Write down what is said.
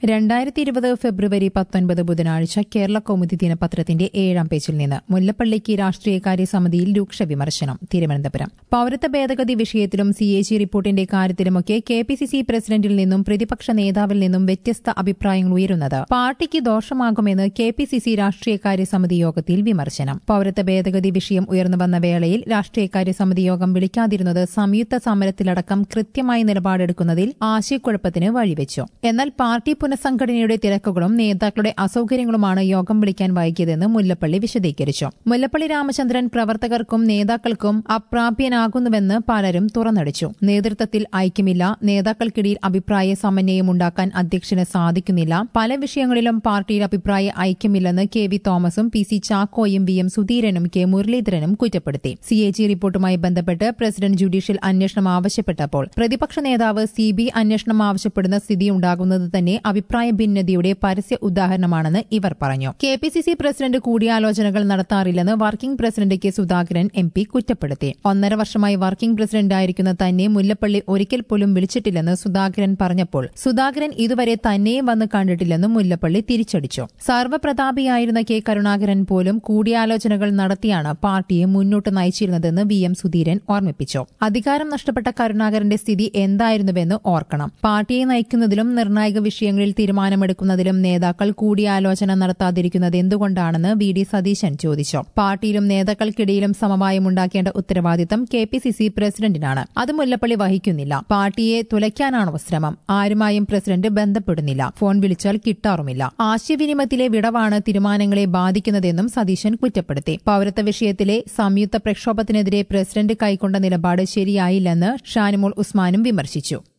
2020 ഫെബ്രുവരി 19 ബുധനാഴ്ച കേരള കൗമുദി ദിനപത്രത്തിന്റെ 7-ാം പേജിൽ നിന്ന് മുല്ലപ്പള്ളിക്ക് രാഷ്ട്രീയകാര്യ സമിതിയിൽ രൂക്ഷ വിമർശനം. തിരുവനന്തപുരം പൌരത്വ ഭേദഗതി വിഷയത്തിലും CAG റിപ്പോർട്ടിന്റെ കാര്യത്തിലുമൊക്കെ KPCC പ്രസിഡന്റിൽ നിന്നും പ്രതിപക്ഷ നേതാവിൽ നിന്നും വ്യത്യസ്ത അഭിപ്രായങ്ങൾ ഉയരുന്നത് പാർട്ടിക്ക് ദോഷമാകുമെന്ന് KPCC രാഷ്ട്രീയകാര്യ സമിതി യോഗത്തിൽ വിമർശനം. പൌരത്വ ഭേദഗതി വിഷയം ഉയർന്നുവന്ന വേളയിൽ രാഷ്ട്രീയകാര്യ സമിതി യോഗം വിളിക്കാതിരുന്നത് സംയുക്ത സമരത്തിലടക്കം കൃത്യമായി നിലപാടെടുക്കുന്നതിൽ ആശയക്കുഴപ്പത്തിന് വഴിവെച്ചു. എന്നാൽ പാർട്ടി പുനഃസംഘടനയുടെ തിരക്കുകളും നേതാക്കളുടെ അസൌകര്യങ്ങളുമാണ് യോഗം വിളിക്കാൻ വൈകിയതെന്ന് മുല്ലപ്പള്ളി വിശദീകരിച്ചു. മുല്ലപ്പള്ളി രാമചന്ദ്രൻ പ്രവർത്തകർക്കും നേതാക്കൾക്കും അപ്രാപ്യനാകുന്നുവെന്ന് പലരും തുറന്നടിച്ചു. നേതൃത്വത്തിൽ ഐക്യമില്ല, നേതാക്കൾക്കിടയിൽ അഭിപ്രായ സമന്വയം ഉണ്ടാക്കാൻ അധ്യക്ഷന് സാധിക്കുന്നില്ല, പല വിഷയങ്ങളിലും പാർട്ടിയിൽ അഭിപ്രായ ഐക്യമില്ലെന്ന് KV തോമസും PC ചാക്കോയും VM സുധീരനും K മുരളീധരനും കുറ്റപ്പെടുത്തി. CAG റിപ്പോർട്ടുമായി ബന്ധപ്പെട്ട് പ്രസിഡന്റ് ജുഡീഷ്യൽ അന്വേഷണം ആവശ്യപ്പെട്ടപ്പോൾ പ്രതിപക്ഷ നേതാവ് CBI അന്വേഷണം ആവശ്യപ്പെടുന്ന സ്ഥിതിയുണ്ടാകുന്നത് തന്നെ അഭിപ്രായ ഭിന്നതയുടെ പരസ്യ ഉദാഹരണമാണെന്ന് ഇവർ പറഞ്ഞു. KPCC പ്രസിഡന്റ് കൂടിയാലോചനകൾ നടത്താറില്ലെന്ന് working president K Sudhakaran MP കുറ്റപ്പെടുത്തി. 1.5 വർഷമായി വർക്കിംഗ് പ്രസിഡന്റായിരിക്കുന്ന തന്നെ മുല്ലപ്പള്ളി ഒരിക്കൽ പോലും വിളിച്ചിട്ടില്ലെന്ന് സുധാകരൻ പറഞ്ഞപ്പോൾ സുധാകരൻ ഇതുവരെ തന്നെയും വന്ന് കണ്ടിട്ടില്ലെന്ന് മുല്ലപ്പള്ളി തിരിച്ചടിച്ചു. സർവ്വപ്രതാപിയായിരുന്ന K കരുണാകരൻ പോലും കൂടിയാലോചനകൾ നടത്തിയാണ് പാർട്ടിയെ മുന്നോട്ട് നയിച്ചിരുന്നതെന്ന് VM സുധീരൻ ഓർമ്മിപ്പിച്ചു. അധികാരം നഷ്ടപ്പെട്ട കരുണാകരന്റെ സ്ഥിതി എന്തായിരുന്നുവെന്ന് ഓർക്കണം. പാർട്ടിയെ നയിക്കുന്നതിലും നിർണായക വിഷയങ്ങളിൽ തീരുമാനമെടുക്കുന്നതിലും നേതാക്കൾ കൂടിയാലോചന നടത്താതിരിക്കുന്നത് എന്തുകൊണ്ടാണെന്ന് VD സതീശൻ ചോദിച്ചു. പാർട്ടിയിലും നേതാക്കൾക്കിടയിലും സമവായമുണ്ടാക്കേണ്ട ഉത്തരവാദിത്തം KPCC പ്രസിഡന്റിനാണ്. അത് മുല്ലപ്പള്ളി വഹിക്കുന്നില്ല. പാർട്ടിയെ തുലയ്ക്കാനാണോ ശ്രമം? ആരുമായും പ്രസിഡന്റ് ബന്ധപ്പെടുന്നില്ല, ഫോൺ വിളിച്ചാൽ കിട്ടാറുമില്ല. ആശയവിനിമയത്തിലെ വിടവാണ് തീരുമാനങ്ങളെ ബാധിക്കുന്നതെന്നും സതീശൻ കുറ്റപ്പെടുത്തി. പൌരത്വ വിഷയത്തിലെ സംയുക്ത പ്രക്ഷോഭത്തിനെതിരെ പ്രസിഡന്റ് കൈക്കൊണ്ട നിലപാട് ശരിയായില്ലെന്ന് ഷാനിമോൾ ഉസ്മാനും വിമർശിച്ചു.